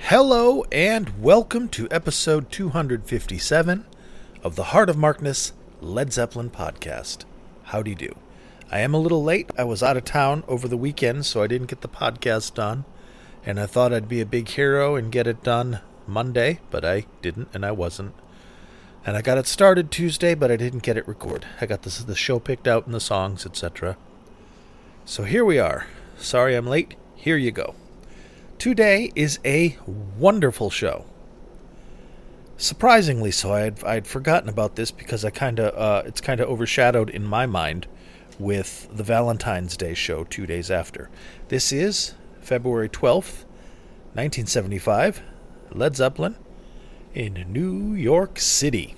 Hello and welcome to episode 257 of the Heart of Markness Led Zeppelin podcast. Howdy do. I am a little late. I was out of town over the weekend, so I didn't get the podcast done. And I thought I'd be a big hero and get it done Monday, but I didn't and I wasn't. And I got it started Tuesday, but I didn't get it recorded. I got the show picked out and the songs, etc. So here we are. Sorry I'm late. Here you go. Today is a wonderful show. Surprisingly so. I'd forgotten about this because it's kind of overshadowed in my mind with the Valentine's Day show 2 days after. This is February 12th, 1975, Led Zeppelin in New York City.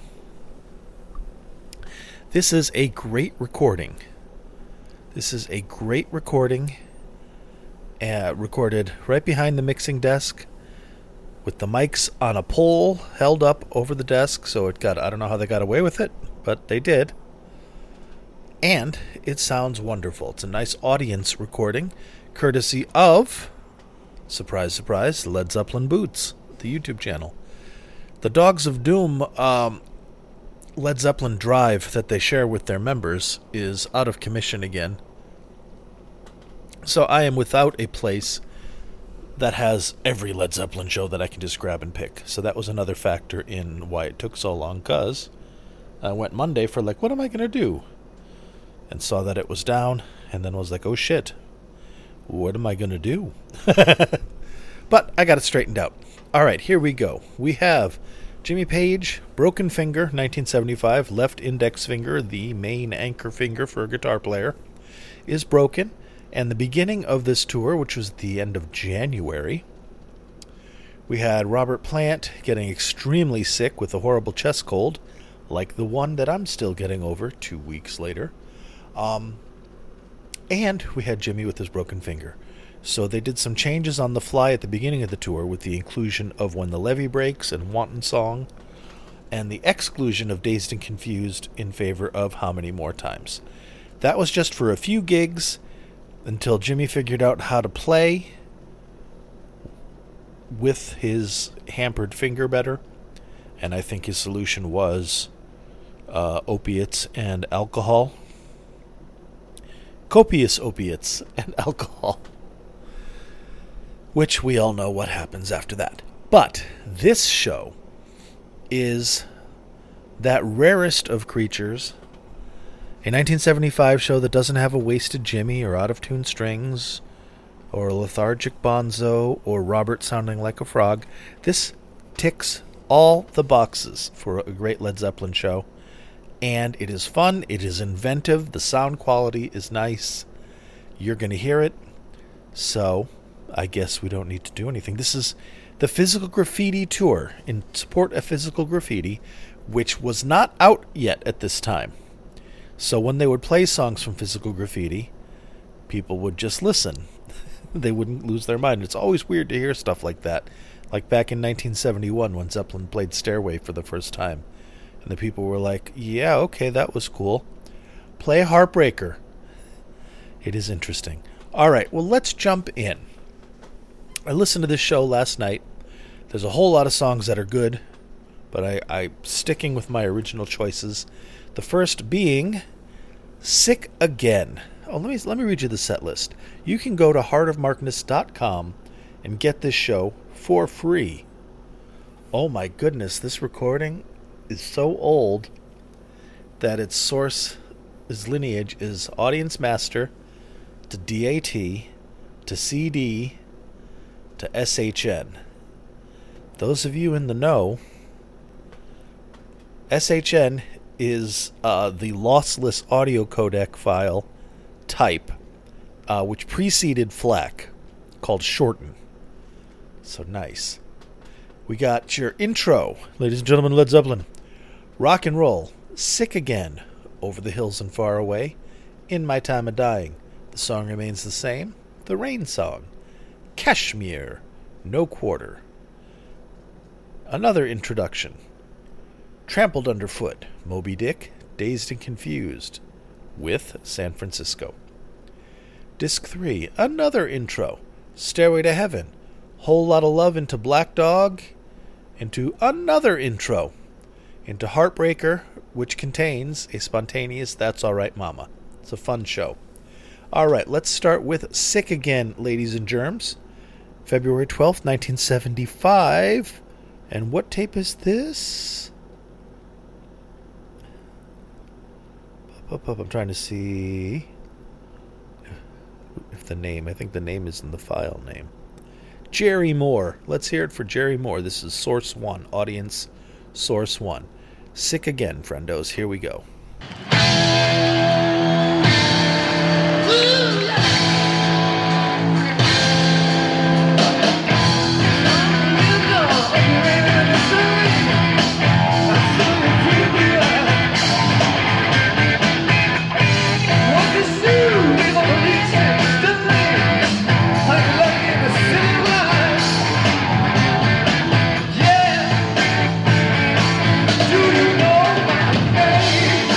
This is a great recording. Recorded right behind the mixing desk with the mics on a pole held up over the desk, so I don't know how they got away with it, but they did. And it sounds wonderful. It's a nice audience recording, courtesy of, surprise, surprise, Led Zeppelin Boots, the YouTube channel. The Dogs of Doom Led Zeppelin drive that they share with their members is out of commission again. So I am without a place that has every Led Zeppelin show that I can just grab and pick. So that was another factor in why it took so long, because I went Monday for what am I going to do? And saw that it was down, and then was like, oh shit, what am I going to do? But I got it straightened out. All right, here we go. We have Jimmy Page, Broken Finger, 1975, left index finger, the main anchor finger for a guitar player, is broken. And the beginning of this tour, which was the end of January, we had Robert Plant getting extremely sick with a horrible chest cold, like the one that I'm still getting over 2 weeks later. And we had Jimmy with his broken finger. So they did some changes on the fly at the beginning of the tour with the inclusion of When the Levee Breaks and Wanton Song, and the exclusion of Dazed and Confused in favor of How Many More Times. That was just for a few gigs, until Jimmy figured out how to play with his hampered finger better. And I think his solution was opiates and alcohol. Copious opiates and alcohol. Which we all know what happens after that. But this show is that rarest of creatures. A 1975 show that doesn't have a wasted Jimmy or out-of-tune strings or a lethargic Bonzo or Robert sounding like a frog. This ticks all the boxes for a great Led Zeppelin show. And it is fun. It is inventive. The sound quality is nice. You're going to hear it. So I guess we don't need to do anything. This is the Physical Graffiti Tour in support of Physical Graffiti, which was not out yet at this time. So when they would play songs from Physical Graffiti, people would just listen. They wouldn't lose their mind. It's always weird to hear stuff like that. Like back in 1971 when Zeppelin played Stairway for the first time. And the people were like, yeah, okay, that was cool. Play Heartbreaker. It is interesting. All right, well, let's jump in. I listened to this show last night. There's a whole lot of songs that are good, but I'm sticking with my original choices. The first being Sick Again. Oh, let me read you the set list. You can go to heartofmarkness.com and get this show for free. Oh my goodness, this recording is so old that its lineage is Audience Master to DAT to CD to SHN. Those of you in the know, SHN is the lossless audio codec file type, which preceded FLAC, called Shorten. So nice. We got your intro, ladies and gentlemen, Led Zeppelin. Rock and roll, Sick Again, Over the Hills and Far Away, In My Time of Dying. The song remains the same. The Rain Song, Kashmir, No Quarter. Another introduction. Trampled Underfoot, Moby Dick, Dazed and Confused, with San Francisco. Disc 3, another intro, Stairway to Heaven, Whole Lot of Love into Black Dog, into another intro, into Heartbreaker, which contains a spontaneous That's Alright Mama. It's a fun show. Alright, let's start with Sick Again, Ladies and Germs. February 12th, 1975. And what tape is this? I'm trying to see if the name, I think the name is in the file name. Jerry Moore. Let's hear it for Jerry Moore. This is Source 1, audience Source 1. Sick Again, friendos. Here we go. Do you know my name?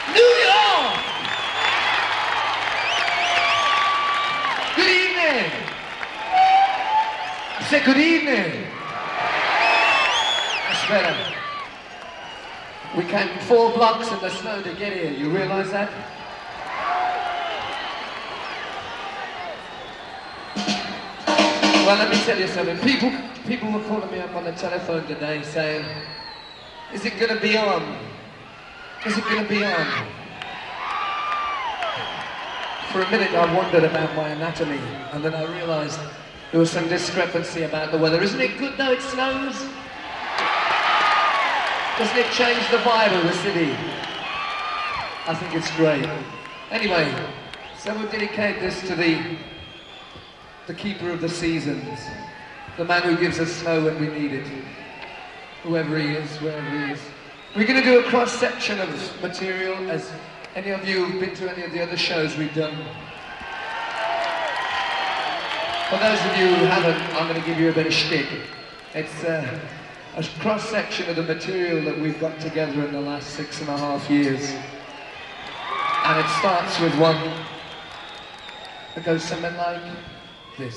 New York! Good evening! I said good evening! That's better. We came 4 blocks in the snow to get here, you realise that? Well, let me tell you something. People were calling me up on the telephone today saying, is it going to be on? Is it going to be on? For a minute I wondered about my anatomy, and then I realised there was some discrepancy about the weather. Isn't it good though it snows? Doesn't it change the vibe of the city? I think it's great. Anyway, so we'll dedicate this to the keeper of the seasons, the man who gives us snow when we need it, whoever he is, wherever he is. We're going to do a cross-section of material, as any of you who've been to any of the other shows we've done. For those of you who haven't, I'm going to give you a bit of shtick. It's a cross-section of the material that we've got together in the last 6.5 years. And it starts with one that goes something like this.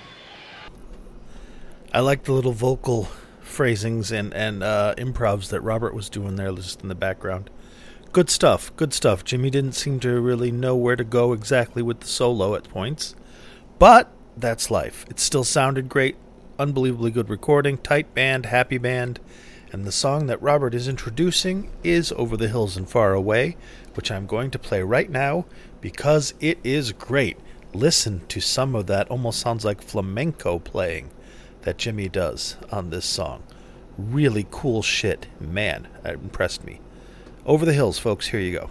I like the little vocal phrasings and improvs that Robert was doing there just in the background. Good stuff, good stuff. Jimmy didn't seem to really know where to go exactly with the solo at points, but that's life. It still sounded great, unbelievably good recording, tight band, happy band, and the song that Robert is introducing is Over the Hills and Far Away, which I'm going to play right now because it is great. Listen to some of that, almost sounds like flamenco playing that Jimmy does on this song. Really cool shit. Man, that impressed me. Over the Hills, folks, here you go.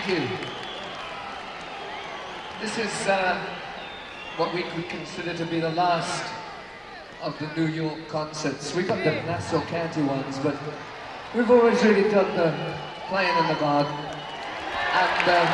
you. This is what we could consider to be the last of the New York concerts. We've got the Nassau County ones, but we've always really done the playing in the garden. And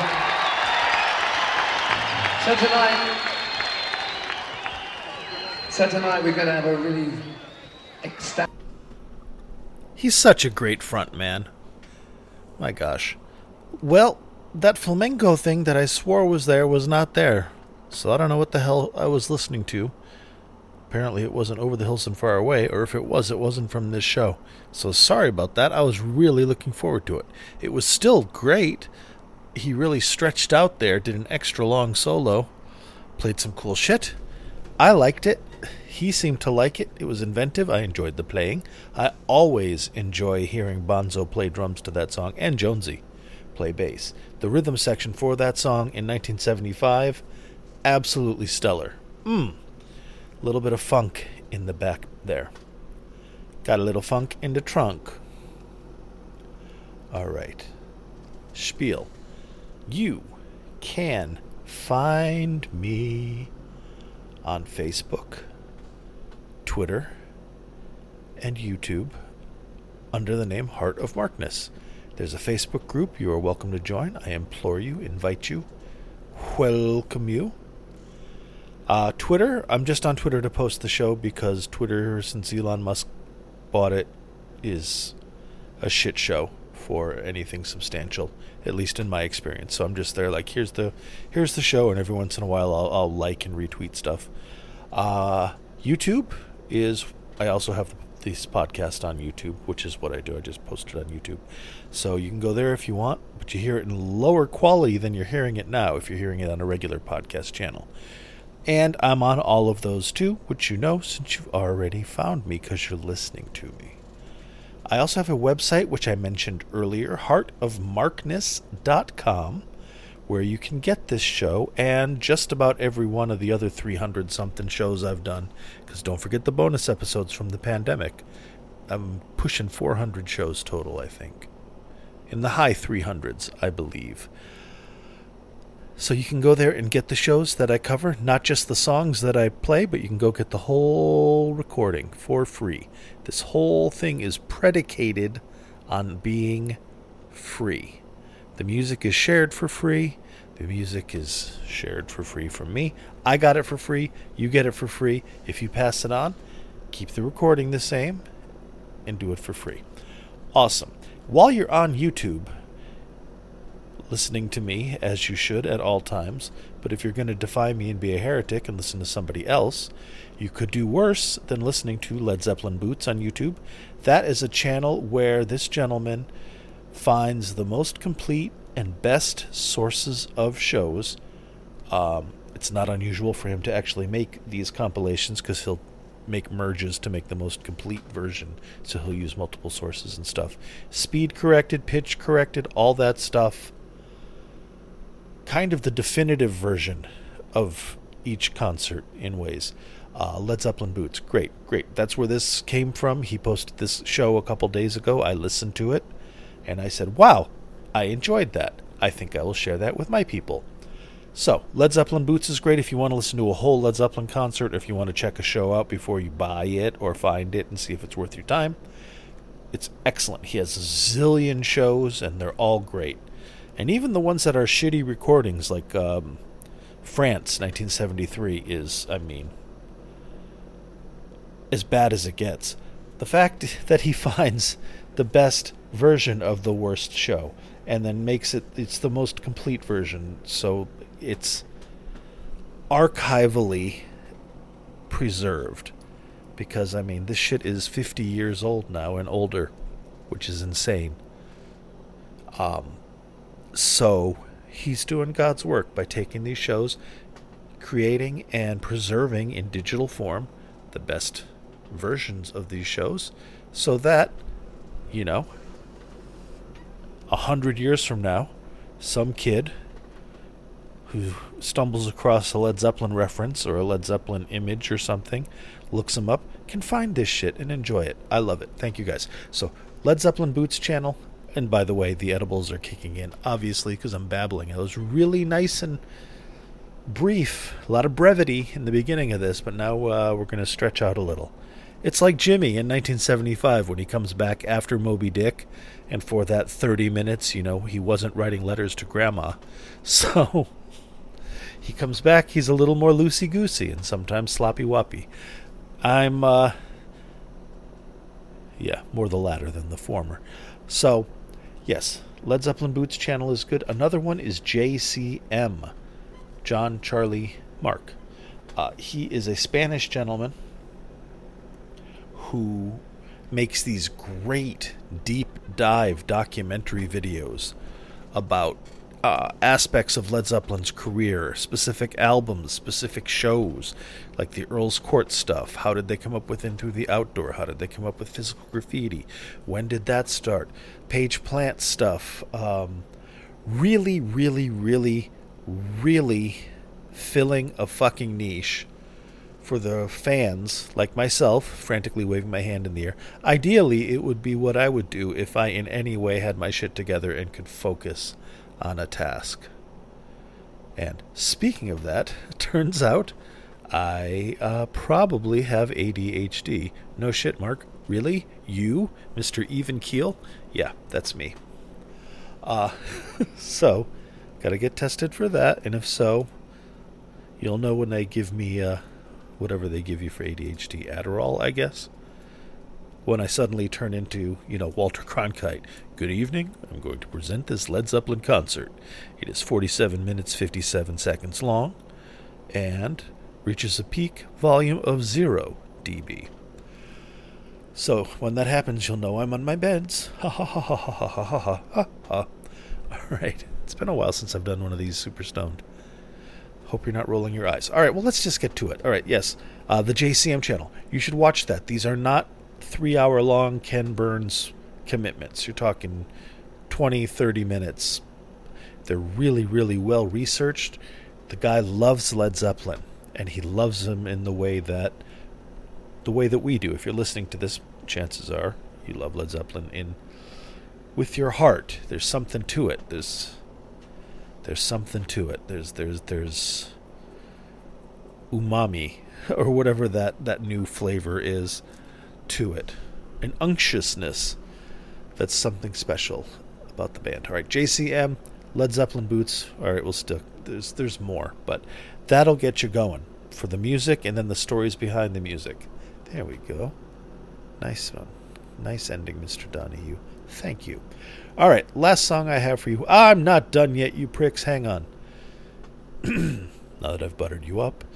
so tonight we're going to have a really ecstatic... He's such a great front man. My gosh. Well, that flamenco thing that I swore was there was not there. So I don't know what the hell I was listening to. Apparently it wasn't Over the Hills and Far Away, or if it was, it wasn't from this show. So sorry about that. I was really looking forward to it. It was still great. He really stretched out there, did an extra long solo, played some cool shit. I liked it. He seemed to like it. It was inventive. I enjoyed the playing. I always enjoy hearing Bonzo play drums to that song, and Jonesy play bass. The rhythm section for that song in 1975, absolutely stellar. Little bit of funk in the back there. Got a little funk in the trunk. All right. Spiel. You can find me on Facebook, Twitter, and YouTube under the name Heart of Markness. There's a Facebook group you are welcome to join. I implore you, invite you, welcome you. Twitter, I'm just on Twitter to post the show because Twitter, since Elon Musk bought it, is a shit show for anything substantial, at least in my experience. So I'm just there like, here's the show, and every once in a while I'll like and retweet stuff. YouTube is, I also have this podcast on YouTube, which is what I do. I just post it on YouTube. So you can go there if you want, but you hear it in lower quality than you're hearing it now if you're hearing it on a regular podcast channel. And I'm on all of those too, which you know since you've already found me because you're listening to me. I also have a website, which I mentioned earlier, heartofmarkness.com, where you can get this show and just about every one of the other 300-something shows I've done, because don't forget the bonus episodes from the pandemic. I'm pushing 400 shows total, I think. In the high 300s, I believe. So you can go there and get the shows that I cover, not just the songs that I play, but you can go get the whole recording for free. This whole thing is predicated on being free. The music is shared for free. The music is shared for free from me. I got it for free. You get it for free. If you pass it on, keep the recording the same and do it for free. Awesome. While you're on YouTube, listening to me, as you should at all times, but if you're going to defy me and be a heretic and listen to somebody else, you could do worse than listening to Led Zeppelin Boots on YouTube. That is a channel where this gentleman finds the most complete and best sources of shows. It's not unusual for him to actually make these compilations because he'll make merges to make the most complete version, so he'll use multiple sources and stuff. Speed corrected, pitch corrected, all that stuff. Kind of the definitive version of each concert in ways. Led Zeppelin Boots, great. That's where this came from. He posted this show a couple days ago. I listened to it, and I said, wow, I enjoyed that. I think I will share that with my people. So, Led Zeppelin Boots is great if you want to listen to a whole Led Zeppelin concert, if you want to check a show out before you buy it or find it and see if it's worth your time. It's excellent. He has a zillion shows, and they're all great. And even the ones that are shitty recordings, like France, 1973, is, as bad as it gets. The fact that he finds the best version of the worst show and then makes it's the most complete version, so it's archivally preserved. Because, this shit is 50 years old now and older, which is insane. So he's doing God's work by taking these shows, creating and preserving in digital form the best versions of these shows, so that, 100 years from now, some kid who stumbles across a Led Zeppelin reference or a Led Zeppelin image or something, looks them up, can find this shit and enjoy it. I love it. Thank you guys. So, Led Zeppelin Boots channel, And by the way, the edibles are kicking in, obviously, because I'm babbling. It was really nice and brief, a lot of brevity in the beginning of this, but now we're going to stretch out a little. It's like Jimmy in 1975 when he comes back after Moby Dick, and for that 30 minutes, he wasn't writing letters to Grandma. So he comes back, he's a little more loosey-goosey and sometimes sloppy-woppy. I'm, more the latter than the former. So, yes, Led Zeppelin Boots channel is good. Another one is JCM, John Charlie Mark. He is a Spanish gentleman who makes these great deep dive documentary videos about aspects of Led Zeppelin's career, specific albums, specific shows, like the Earl's Court stuff. How did they come up with Into the Outdoor? How did they come up with Physical Graffiti? When did that start? Page Plant stuff. Really, really, really, really filling a fucking niche for the fans, like myself, frantically waving my hand in the air. Ideally, it would be what I would do if I in any way had my shit together and could focus on a task. And speaking of that, turns out I probably have ADHD. No shit, Mark. Really? You? Mr. Even Keel? Yeah, that's me. So, gotta get tested for that, and if so, you'll know when they give me whatever they give you for ADHD, Adderall, I guess. When I suddenly turn into, Walter Cronkite. Good evening, I'm going to present this Led Zeppelin concert. It is 47 minutes 57 seconds long and reaches a peak volume of 0 dB. So when that happens, you'll know I'm on my meds. Ha ha ha ha ha ha ha ha ha ha. Alright, it's been a while since I've done one of these super stoned. Hope you're not rolling your eyes. Alright, well, let's just get to it. Alright, yes, the JCM channel. You should watch that. These are not 3-hour-long Ken Burns commitments. You're talking 20, 30 minutes. They're really, really well researched. The guy loves Led Zeppelin, and he loves them in the way that we do. If you're listening to this, chances are you love Led Zeppelin with your heart. There's something to it. There's something to it. There's umami, or whatever that new flavor is to it. An unctuousness that's something special about the band. All right, JCM, Led Zeppelin Boots. All right, we'll stick. There's more, but that'll get you going for the music and then the stories behind the music. There we go. Nice one. Nice ending, Mr. Donahue. Thank you. All right, last song I have for you. I'm not done yet, you pricks. Hang on. Now that I've buttered you up.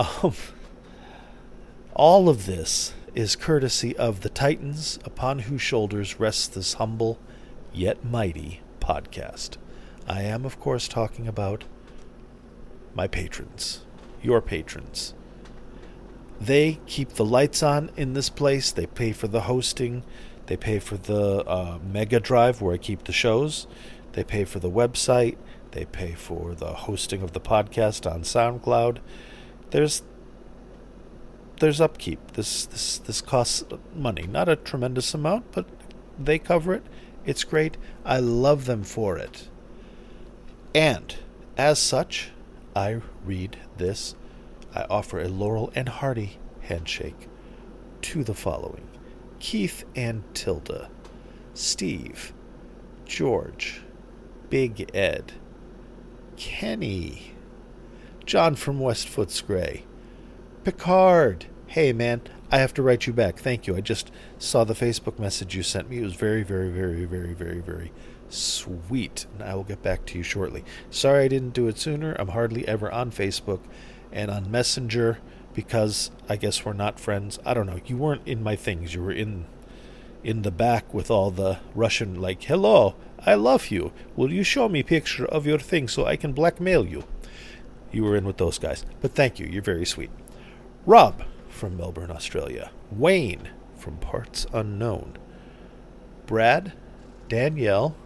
All of this is courtesy of the Titans upon whose shoulders rests this humble yet mighty podcast. I am, of course, talking about my patrons, your patrons. They keep the lights on in this place. They pay for the hosting. They pay for the Mega Drive where I keep the shows. They pay for the website. They pay for the hosting of the podcast on SoundCloud. There's upkeep. This costs money. Not a tremendous amount, but they cover it. It's great. I love them for it. And as such, I read this. I offer a Laurel and Hardy handshake to the following: Keith and Tilda, Steve, George, Big Ed, Kenny, John from West Footscray, Picard. Hey, man, I have to write you back. Thank you. I just saw the Facebook message you sent me. It was very, very, very, very, very, very sweet. And I will get back to you shortly. Sorry I didn't do it sooner. I'm hardly ever on Facebook and on Messenger because I guess we're not friends. I don't know. You weren't in my things. You were in the back with all the Russian, like, hello, I love you. Will you show me a picture of your thing so I can blackmail you? You were in with those guys. But thank you. You're very sweet. Rob from Melbourne, Australia. Wayne from Parts Unknown. Brad, Danielle,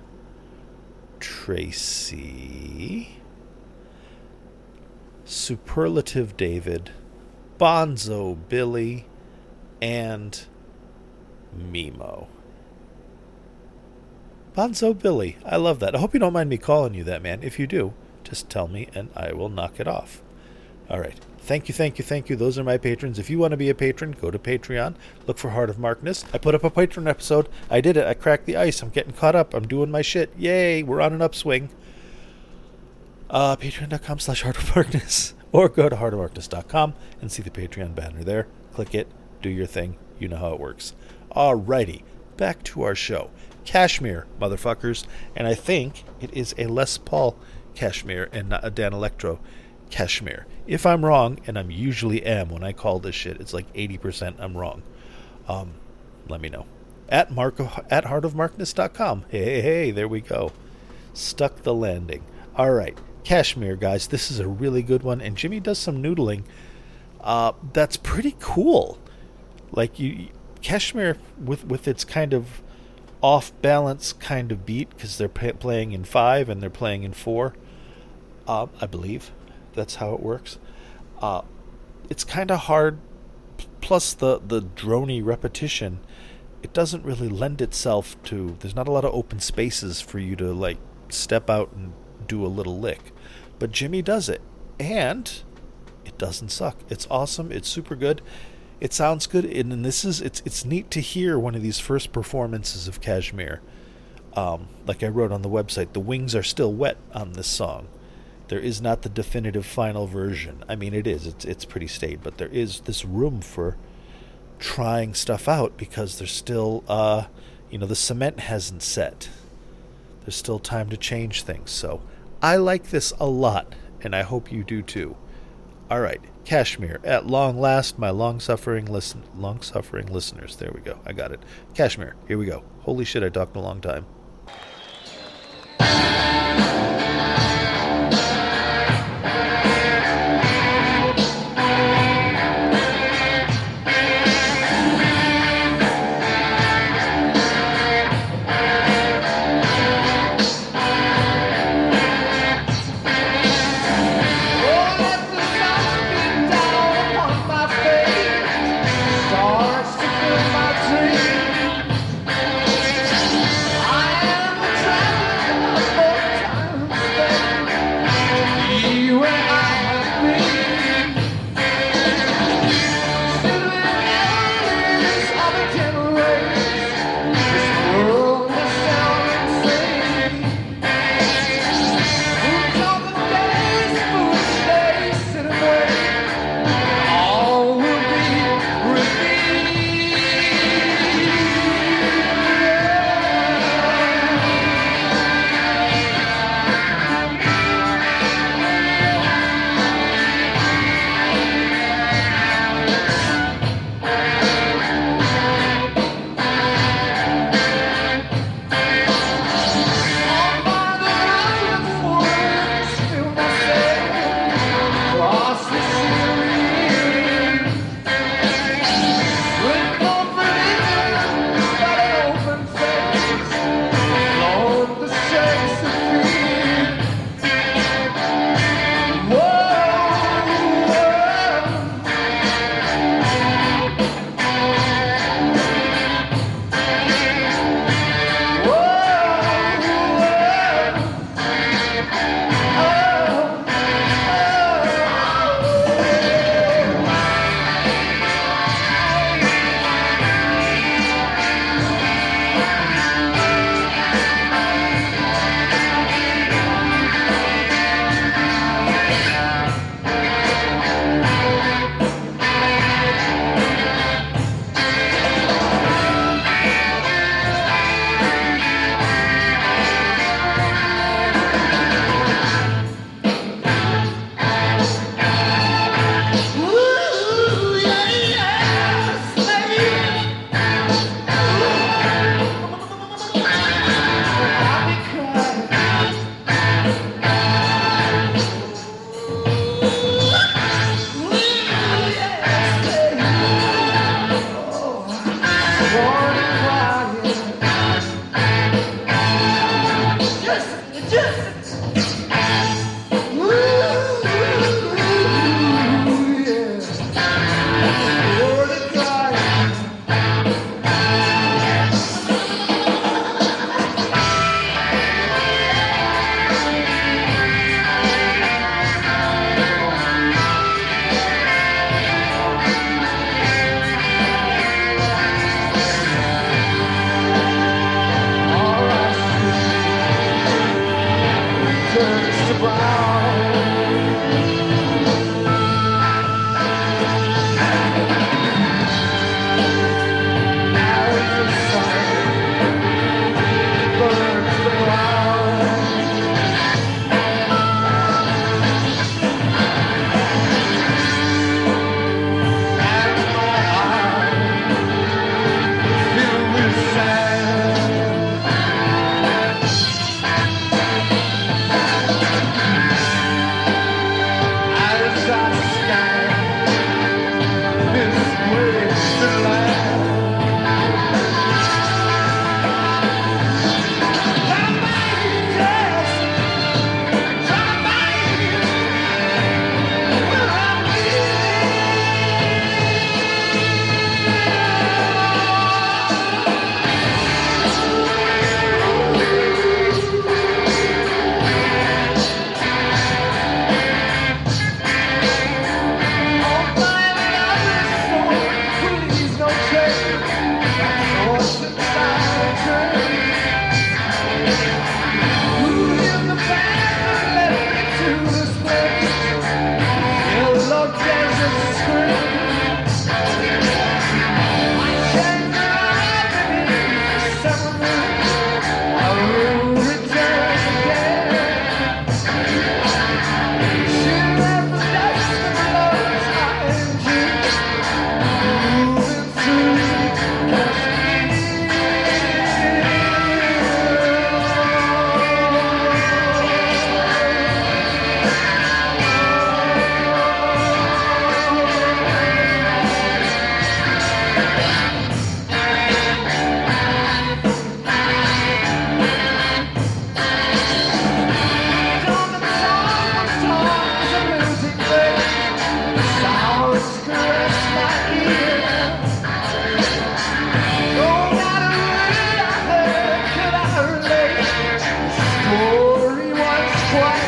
Tracy, Superlative David, Bonzo Billy, and Mimo. Bonzo Billy. I love that. I hope you don't mind me calling you that, man. If you do, just tell me and I will knock it off. All right. Thank you, thank you, thank you. Those are my patrons. If you want to be a patron, go to Patreon. Look for Heart of Markness. I put up a Patreon episode. I did it. I cracked the ice. I'm getting caught up. I'm doing my shit. Yay. We're on an upswing. Patreon.com/heartofmarkness. Or go to heartofmarkness.com and see the Patreon banner there. Click it. Do your thing. You know how it works. Alrighty. Back to our show. Kashmir, motherfuckers. And I think it is a Les Paul Kashmir and not a Dan Electro Kashmir. If I'm wrong, and I usually am when I call this shit, it's like 80% I'm wrong. Let me know. At heartofmarkness.com. Hey, there we go. Stuck the landing. All right. Kashmir, guys. This is a really good one. And Jimmy does some noodling. That's pretty cool. Like, Kashmir, with its kind of off-balance kind of beat, because they're playing in 5 and they're playing in 4, I believe. That's how it works. It's kind of hard, plus the droney repetition, it doesn't really lend itself to, there's not a lot of open spaces for you to like step out and do a little lick. But Jimmy does it, and it doesn't suck. It's awesome. It's super good. It sounds good, and this is it's neat to hear one of these first performances of Kashmir. Like I wrote on the website, the wings are still wet on this song. There is not the definitive final version. I mean, it is. It's pretty staid, but there is this room for trying stuff out because there's still, the cement hasn't set. There's still time to change things. So I like this a lot, and I hope you do too. All right, Kashmir. At long last, my long-suffering listeners. There we go. I got it. Kashmir. Here we go. Holy shit, I talked a long time. I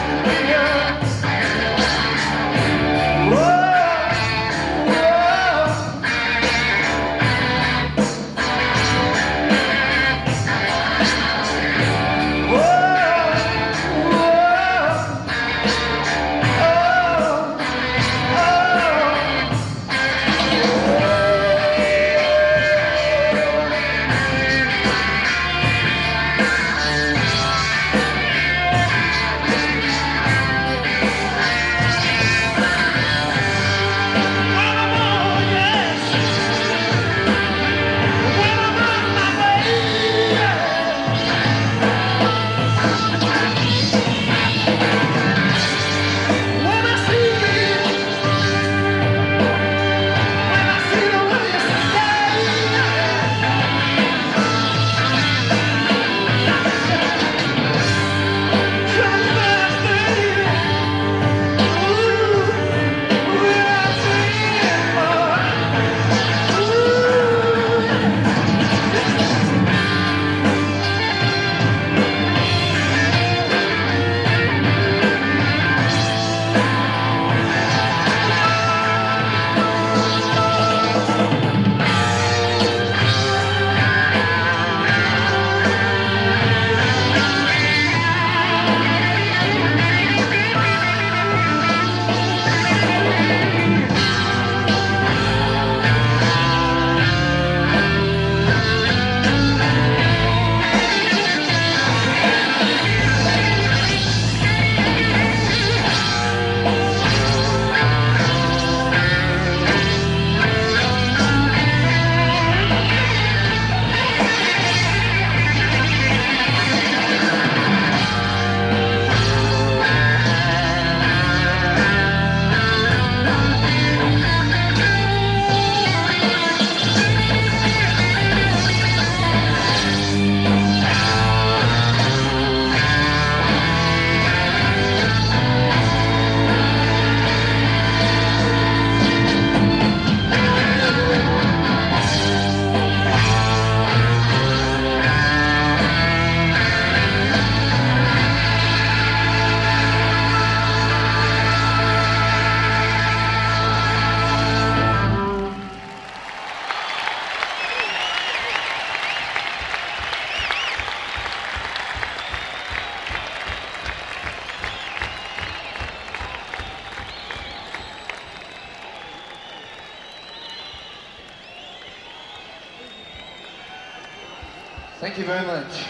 Thank you very much.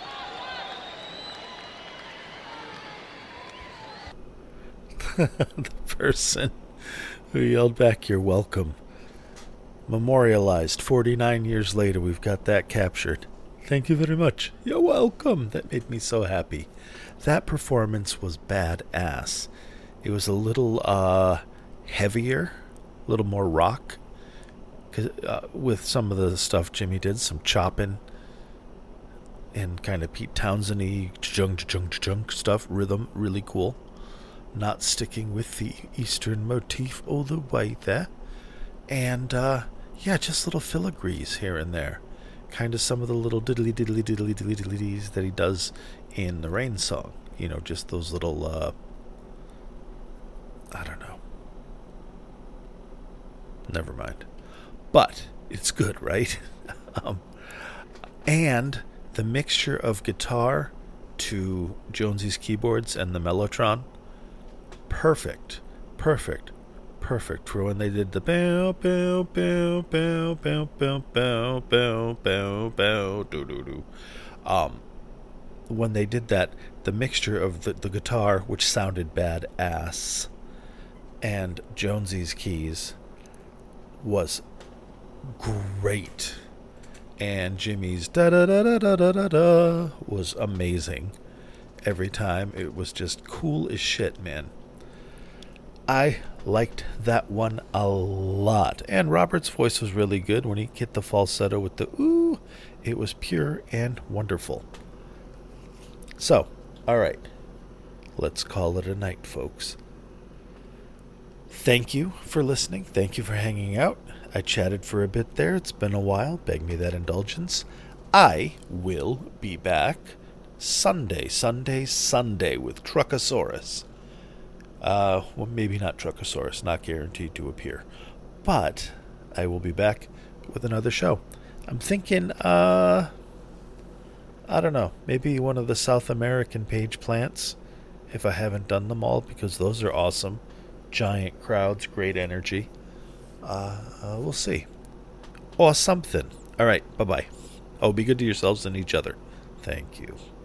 The person who yelled back, "You're welcome," memorialized 49 years later. We've got that captured. Thank you very much. You're welcome. That made me so happy. That performance was badass. It was a little heavier, a little more rock, with some of the stuff Jimmy did, some chopping and kind of Pete Townsend-y chung stuff, rhythm, really cool. Not sticking with the Eastern motif all the way there. And, just little filigrees here and there. Kind of some of the little diddly-diddly-diddly-diddly-diddlies that he does in the Rain song. You know, just those little, I don't know. Never mind. But it's good, right? And the mixture of guitar to Jonesy's keyboards and the Mellotron, perfect for when they did the bow bow bow bow bow bow bow bow bow bow do do do. When they did that, the mixture of the guitar, which sounded badass, and Jonesy's keys was great. And Jimmy's da da da da da da da da was amazing. Every time, it was just cool as shit, man. I liked that one a lot. And Robert's voice was really good when he hit the falsetto with the ooh. It was pure and wonderful. So, alright. Let's call it a night, folks. Thank you for listening. Thank you for hanging out. I chatted for a bit there. It's been a while. Beg me that indulgence. I will be back Sunday with Truckosaurus. Well, maybe not Truckosaurus, not guaranteed to appear. But I will be back with another show. I'm thinking, I don't know, maybe one of the South American page plants, if I haven't done them all, because those are awesome. Giant crowds, great energy. We'll see. Or something. All right, bye-bye. Oh, be good to yourselves and each other. Thank you.